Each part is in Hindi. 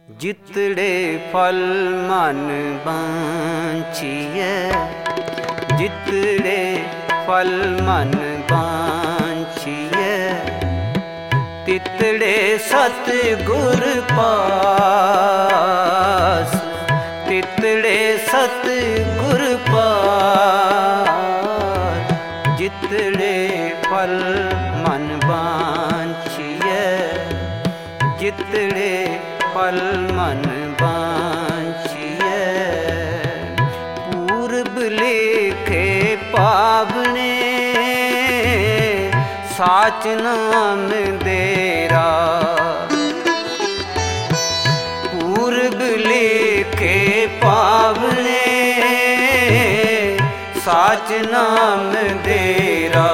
जितड़े फल मन बांछिए, जितड़े फल मन बांछिए, तितड़े सतगुर पास, तितड़े सतगुर पास। जितड़े फल मन बांछिए, जितड़े फल मन बांछिए। पूर्व लेखे पावने, साच नाम देरा। पूर्व लेखे पावने, साच नाम देरा।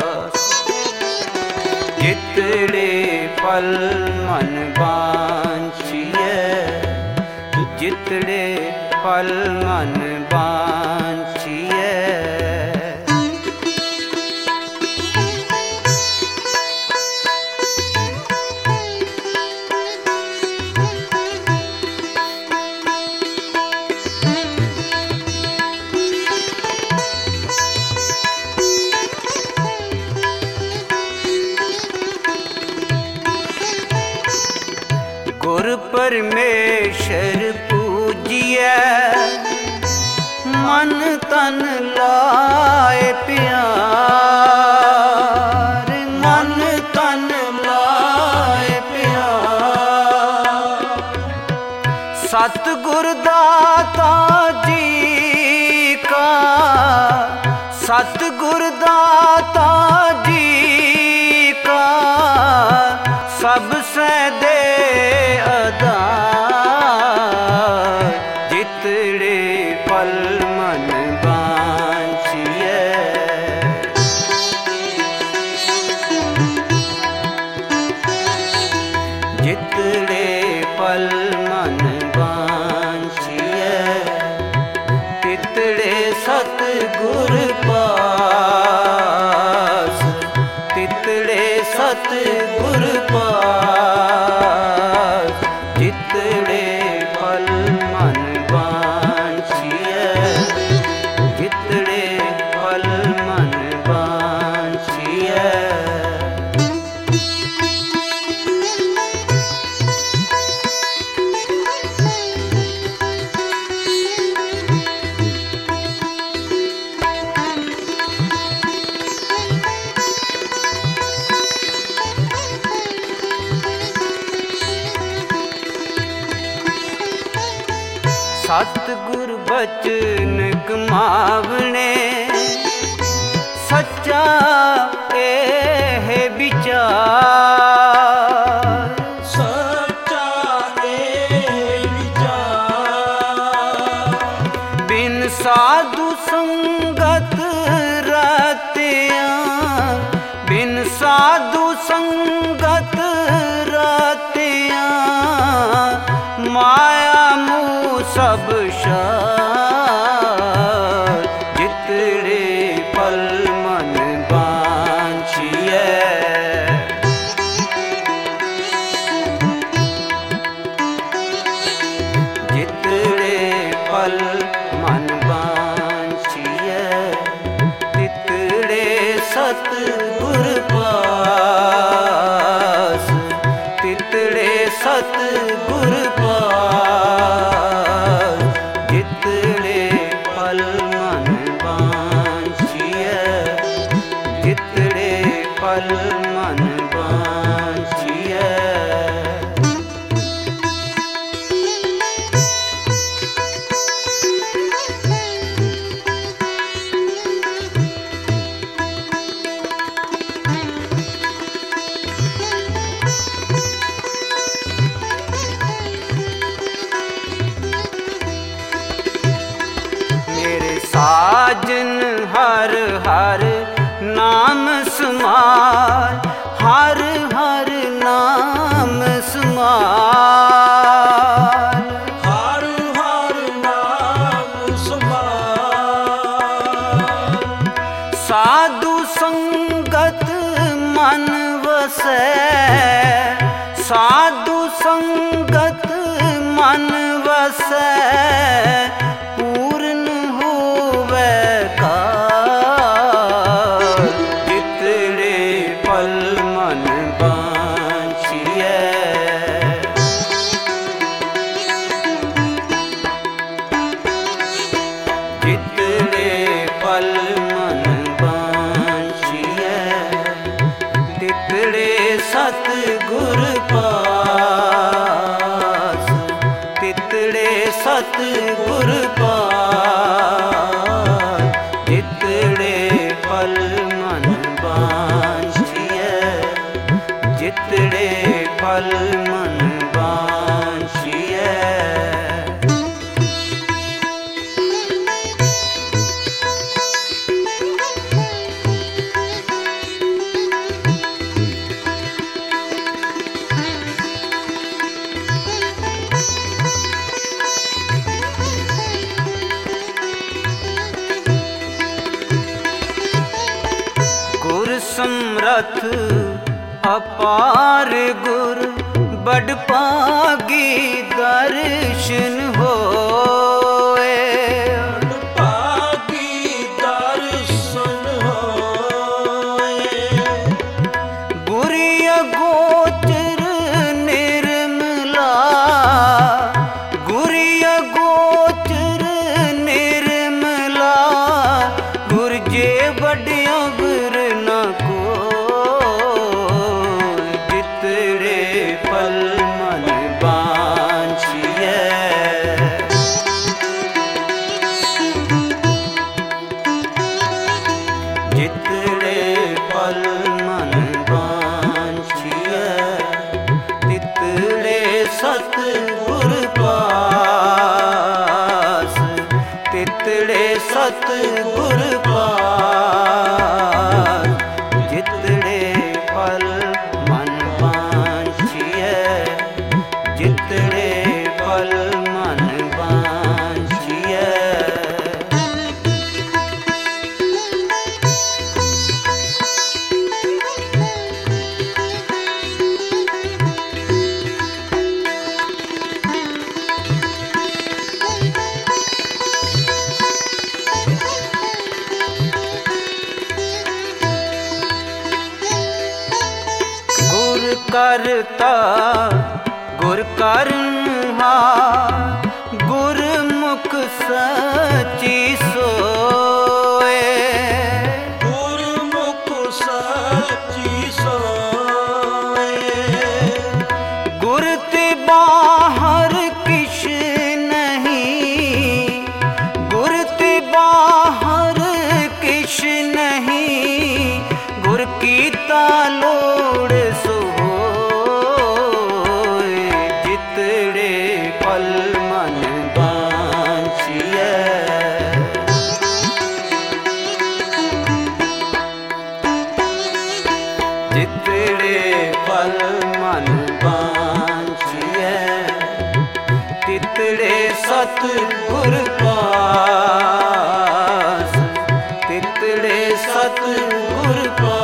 जितड़े फल मन बांछिए, जितड़े फल मन बांछिए। गुर परमेश्वर पूजिए, मन तन लाए प्यार, मन तन लाए प्यार। सतगुर दाता जी का, सतगुर दाता जी का, सबसे दे अदार। जितड़े फल मन बांछिए, जितड़े फल मन बांछिए। तितड़े सतगुर पास, तितड़े सतगुर पास। जितड़े फल मन बांछिए, जितड़े फल मन बांछिए। सतगुर बचन कमावने, सच्चा एह विचार, सच्चा एह विचार। बिन साधु संगत रतियाँ, बिन साधु संगत रतियाँ। माया सब शार। जितड़े फल मन बांछिए, जितड़े फल मन बांछिए। तितड़े सतगुर पास, तितड़े सतगुर पास। जितड़े फल मन बांछिए, जितड़े फल मन बांछिए। साजन हर हर नाम समार, हर हर नाम समार, हर हर नाम समार। साधु संगत मन वसै, साधु संगत मन वसै पूर्ण होवे काल। जितने पल मन बांछिए जितने पल मन बांछिए तितड़े सतगुर पास। तितड़े सतगुर पास जितने पल मन बांछिए जितने पल मन बांछिए। समरथ अपार गुर बड़ पागी दर्शन होए। पागी दर्शन होए। गुरिया गोचर निर्मला गुरिया गोचर निर्मला गुरजे बड़िया जितने पल मन बांछिए तितड़े सतगुर पास। तितड़े सतगुर पास जितने पल मन बांछिए जितने पल मन बांछिए। करता गुर करनहार गुरमुख सची सोए। गुरमुख सची सोए। गुर ते बाहर किश नहीं गुर ते बाहर किश नहीं गुर की तालोड़ सो पल मन बांछिए जितने पल मन बांछिए तितड़े सतगुर पास। तितड़े सतगुर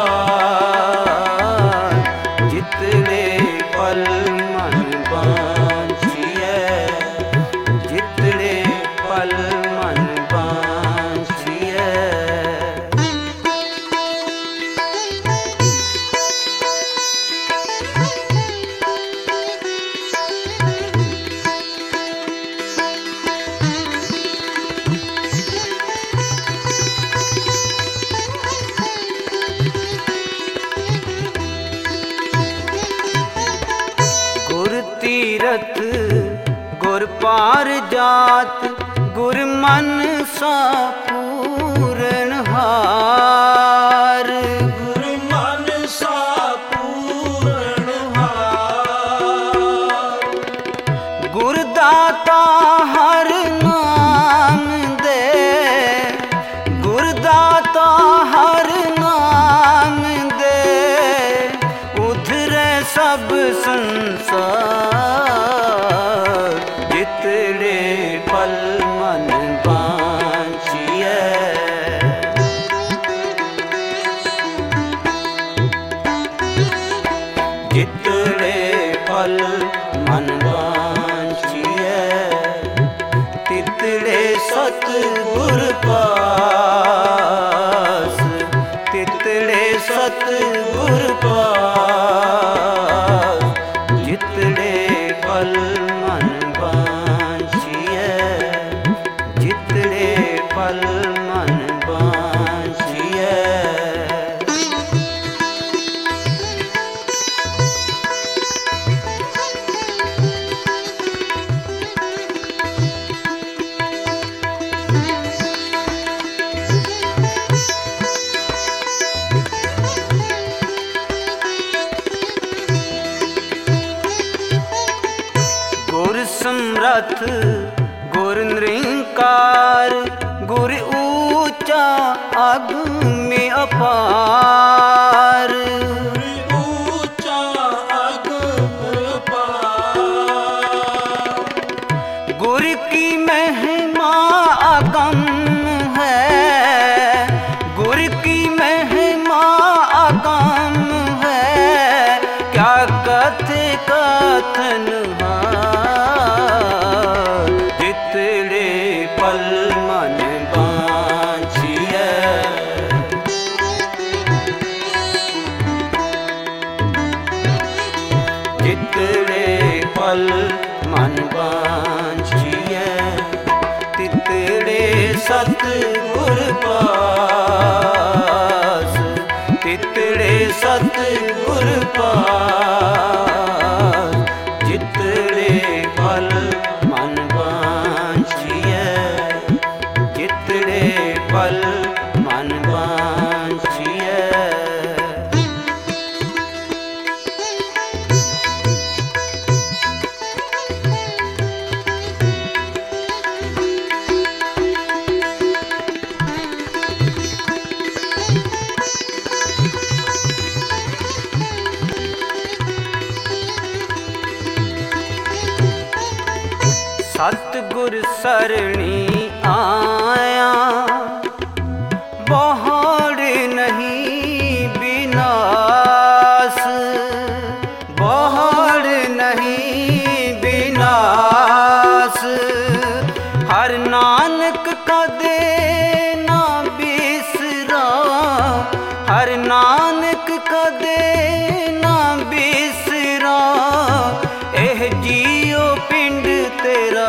पास जितने पल मन बांछिए जितने पल मन बांछिए। गुर तीरथ गुर पार जात गुर मन सा पूरण हार। गुर मन सा पूरण हार। गुर दाता हर नाम दे गुर दाता हर नाम दे उधरे सब संसार। जितने पल मन बांछिए जितने पल मन बांछिए ਗੁਰ ਪਾਸ, ਤਿਤੜੇ ਸਤ ਗੁਰ ਪਾਸ, ਜਿਤੜੇ ਫਲ ਮਨ ਬਾਂਛੀਐ, ਜਿਤੜੇ ਫਲ ਮਨ ਬਾਂਛੀਐ। ਗੁਰ ਸਮਰੱਥ ਗੁਰ ਨਿਰੰਕਾਰ, ਗੁਰ ਊਚਾ ਅਗਮਿ ਅਪਾਰ, ਊਚਾ ਅਗਮ ਅਪਾਰ। ਗੁਰ ਕੀ ਮਹਿਮਾ ਅਗਮ ਹੈ, ਗੁਰ ਕੀ ਮਹਿਮਾ ਅਗਮ ਹੈ, ਕਿਆ ਕਥ ਕਥਨ ਹਾਰ, ਜਿਤੜੇ ਪਲ ਮਨ ਬਾਂਛੀਐ, ਜਿਤੜੇ ਪਲ ਮਨ ਬਾਂਛੀਐ, ਤਿਤੜੇ ਸਤ ਗੁਰ ਪਾਸ, ਤਿਤੜੇ ਸਤ ਗੁਰ ਪਾਸ, ਜਿਤੜੇ ਪਲ ਮਨ ਬਾਂਛੀਐ, ਜਿਤੜੇ ਪਲ ਮਨ ਬਾਂਛੀਐ। ਸਤਿਗੁਰ ਸਰਣੀ ਆਇਆ, ਬਹੁੜ ਨਹੀਂ ਬਿਨਾਸ਼, ਬਹੁੜ ਨਹੀਂ ਬਿਨਾਸ਼, ਹਰ ਨਾਨਕ ਕਦੇ ਨਾ ਬਿਸਰਾ, ਹਰ ਨਾਨਕ ਕਦੇ ਨਾ ਬਿਸਰਾ, ਇਹ ਜੀਉ ਪਿੰਡ ਤੇਰਾ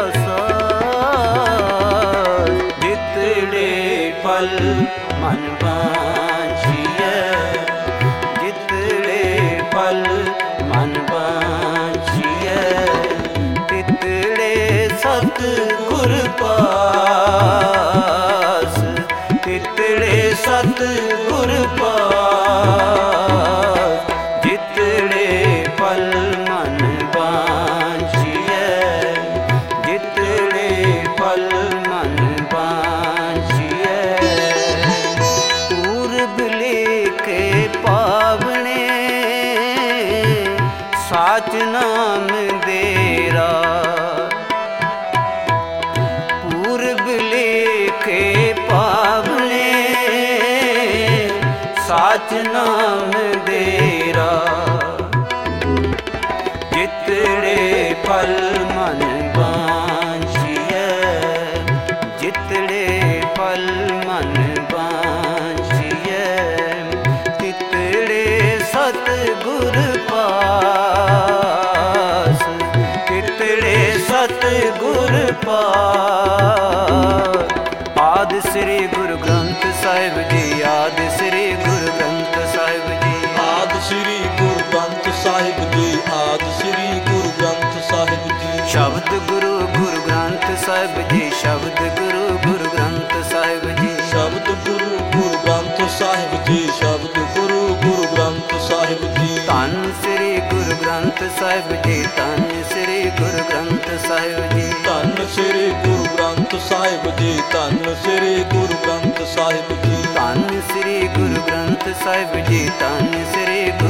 ਸਾਰ, ਜਿਤੜੇ ਪਲ ਮਨ ਬਾਂਛੀਐ, ਜਿਤੜੇ ਪਲ ਮਨ ਬਾਂਛੀਐ, ਤਿਤੜੇ ਸਤ ਗੁਰ ਪਾਸ, ਤਿਤੜੇ ਸਤ ਗੁਰ ਪਾਸ, ਜਿਤੜੇ ਪਲ ਮਨ ਬਾਂਛੀਐ, ਜਿਤੜੇ ਪਲ ਮਨ ਬਾਂਛੀਐ। ਪੂਰਬ ਲੇਖੇ ਪਾਵਣੇ, ਸਾਚ ਨਾਮ ਦੇਰਾ, ਪੂਰਬ ਲੇਖੇ ਪਾਵਣੇ, ਸਾਚ ਨਾਮ ਦੇਰਾ, ਜਿਤੜੇ ਪਲ ਮਨ ਬਾਂਛੀਐ, ਜਿਤੜੇ ਪਲ ਮਨ ਬਾਂਛੀਐ, ਤਿਤੜੇ ਸਤ ਗੁਰ ਪਾਸ, ਤਿਤੜੇ ਸਤ ਗੁਰ ਪਾਸ। ਆਦਿ ਸ੍ਰੀ ਗੁਰੂ ਗ੍ਰੰਥ ਸਾਹਿਬ ਜੀ, ਆਦਿ ਸ੍ਰੀ ਗੁਰੂ ਗ੍ਰੰਥ ਸਾਹਿਬ ਜੀ, ਆਦਿ ਸ੍ਰੀ ਗੁਰੂ ਗ੍ਰੰਥ ਸਾਹਿਬ ਜੀ, ਆਦਿ ਸ੍ਰੀ ਗੁਰੂ ਗ੍ਰੰਥ ਸਾਹਿਬ ਜੀ। ਸ਼ਬਦ ਗੁਰੂ ਗੁਰੂ ਗ੍ਰੰਥ ਸਾਹਿਬ ਜੀ, ਸ਼ਬਦ ਗੁਰੂ ਗੁਰੂ ਗ੍ਰੰਥ ਸਾਹਿਬ ਜੀ, ਸ਼ਬਦ ਗੁਰੂ ਗੁਰੂ ਗ੍ਰੰਥ ਸਾਹਿਬ ਜੀ, ਸ਼ਬਦ ਗੁਰੂ ਗੁਰੂ ਗ੍ਰੰਥ ਸਾਹਿਬ ਜੀ। ਧੰਨ ਸ੍ਰੀ ਗੁਰੂ ਗ੍ਰੰਥ ਸਾਹਿਬ ਜੀ, ਧੰਨ ਸ੍ਰੀ ਗੁਰੂ ਗ੍ਰੰਥ ਸਾਹਿਬ ਜੀ, ਧੰਨ ਸ੍ਰੀ ਗੁਰੂ ਗ੍ਰੰਥ ਸਾਹਿਬ ਜੀ, ਧੰਨ ਸ੍ਰੀ ਗੁਰੂ ਗ੍ਰੰਥ ਸਾਹਿਬ ਜੀ। ਧੰਨ ਸ੍ਰੀ ਗੁਰੂ ਗ੍ਰੰਥ ਸਾਹਿਬ ਜੀ, ਧੰਨ ਸ੍ਰੀ